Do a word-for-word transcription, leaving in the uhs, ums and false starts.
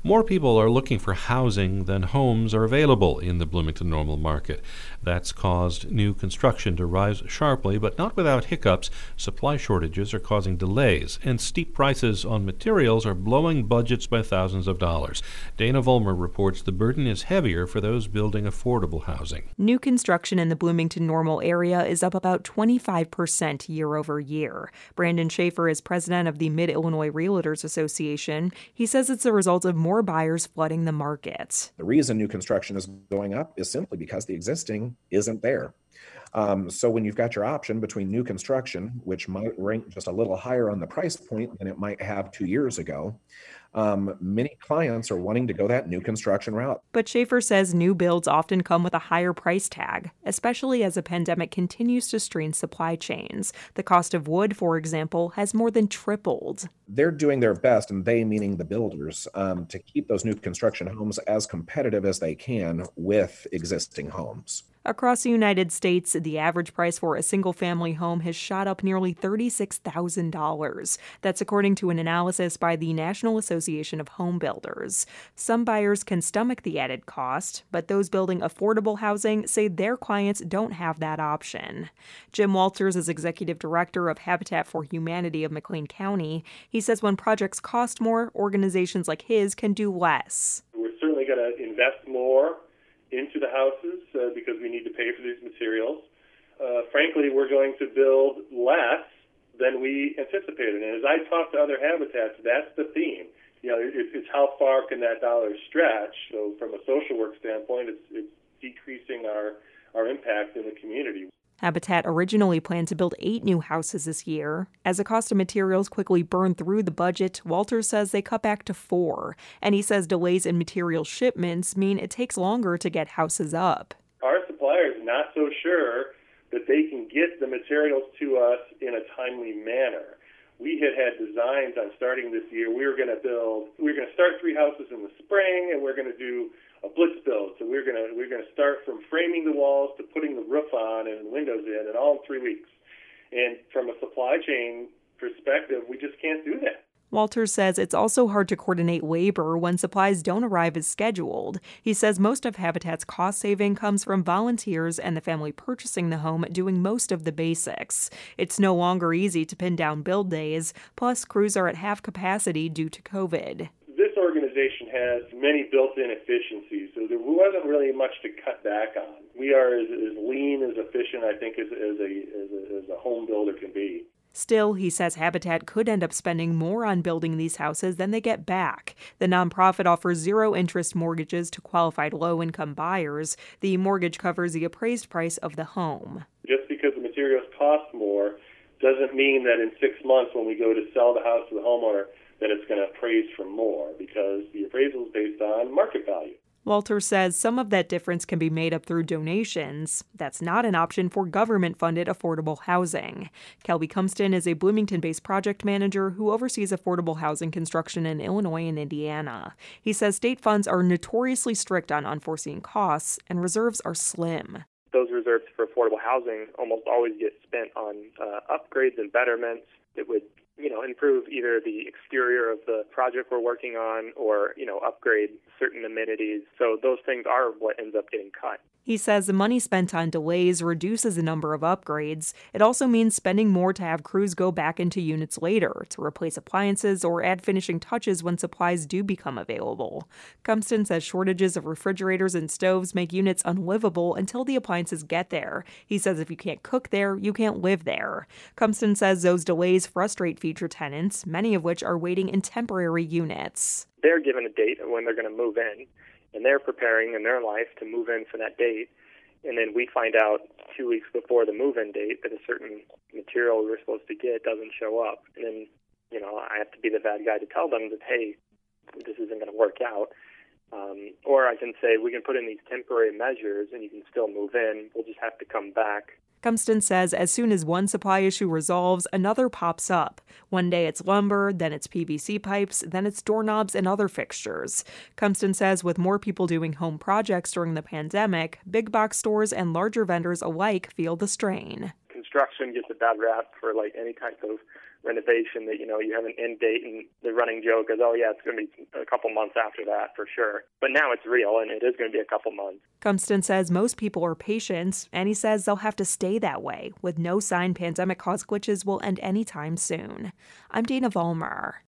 More people are looking for housing than homes are available in the Bloomington Normal market. That's caused new construction to rise sharply, but not without hiccups. Supply shortages are causing delays, and steep prices on materials are blowing budgets by thousands of dollars. Dana Vollmer reports the burden is heavier for those building affordable housing. New construction in the Bloomington Normal area is up about twenty-five percent year over year. Brandon Schaefer is president of the Mid-Illinois Realtors Association. He says it's a result of more buyers flooding the market. The reason new construction is going up is simply because the existing isn't there. Um, so when you've got your option between new construction, which might rank just a little higher on the price point than it might have two years ago, um, many clients are wanting to go that new construction route. But Schaefer says new builds often come with a higher price tag, especially as a pandemic continues to strain supply chains. The cost of wood, for example, has more than tripled. They're doing their best, and they meaning the builders, um, to keep those new construction homes as competitive as they can with existing homes. Across the United States, the average price for a single-family home has shot up nearly thirty-six thousand dollars. That's according to an analysis by the National Association of Home Builders. Some buyers can stomach the added cost, but those building affordable housing say their clients don't have that option. Jim Walters is executive director of Habitat for Humanity of McLean County. He says when projects cost more, organizations like his can do less. We're certainly going to invest more into the houses uh, because we need to pay for these materials. Uh, frankly, we're going to build less than we anticipated. And as I talk to other habitats, that's the theme. You know, it, it's how far can that dollar stretch? So from a social work standpoint, it's, it's decreasing our, our impact in the community. Habitat originally planned to build eight new houses this year. As the cost of materials quickly burned through the budget, Walters says they cut back to four. And he says delays in material shipments mean it takes longer to get houses up. Our suppliers are not so sure that they can get the materials to us in a timely manner. We had had designs on starting this year. We were going to build, we were going to start three houses in the spring, and we're going to do a blitz build. So we're going to we're going to start from framing the walls to putting the roof on and the windows in, and all in three weeks. And from a supply chain perspective, we just can't do that. Walters says it's also hard to coordinate labor when supplies don't arrive as scheduled. He says most of Habitat's cost saving comes from volunteers and the family purchasing the home doing most of the basics. It's no longer easy to pin down build days, plus crews are at half capacity due to COVID. This organization has many built-in efficiencies, so there wasn't really much to cut back on. We are as, as lean, as efficient, I think, as, as, a, as, a, as a home builder can be. Still, he says Habitat could end up spending more on building these houses than they get back. The nonprofit offers zero-interest mortgages to qualified low-income buyers. The mortgage covers the appraised price of the home. Just because the materials cost more doesn't mean that in six months when we go to sell the house to the homeowner that it's going to appraise for more, because the appraisal is based on market value. Walter says some of that difference can be made up through donations. That's not an option for government-funded affordable housing. Kelby Cumston is a Bloomington-based project manager who oversees affordable housing construction in Illinois and Indiana. He says state funds are notoriously strict on unforeseen costs, and reserves are slim. Those reserves for affordable housing almost always get spent on uh, upgrades and betterments that would you know, improve either the exterior of the project we're working on or, you know, upgrade certain amenities. So those things are what ends up getting cut. He says the money spent on delays reduces the number of upgrades. It also means spending more to have crews go back into units later to replace appliances or add finishing touches when supplies do become available. Cumston says shortages of refrigerators and stoves make units unlivable until the appliances get there. He says if you can't cook there, you can't live there. Cumston says those delays frustrate future tenants, many of which are waiting in temporary units. They're given a date of when they're going to move in, and they're preparing in their life to move in for that date. And then we find out two weeks before the move-in date that a certain material we were supposed to get doesn't show up. And then, you know, I have to be the bad guy to tell them that, hey, this isn't going to work out. Um, or I can say, we can put in these temporary measures and you can still move in. We'll just have to come back. Cumston says as soon as one supply issue resolves, another pops up. One day it's lumber, then it's P V C pipes, then it's doorknobs and other fixtures. Cumston says with more people doing home projects during the pandemic, big box stores and larger vendors alike feel the strain. construction gets a bad rap for like any type of renovation that, you know, you have an end date, and the running joke is, oh yeah, it's going to be a couple months after that for sure. But now it's real, and it is going to be a couple months. Kumston says most people are patient, and he says they'll have to stay that way, with no sign pandemic-caused glitches will end anytime soon. I'm Dana Vollmer.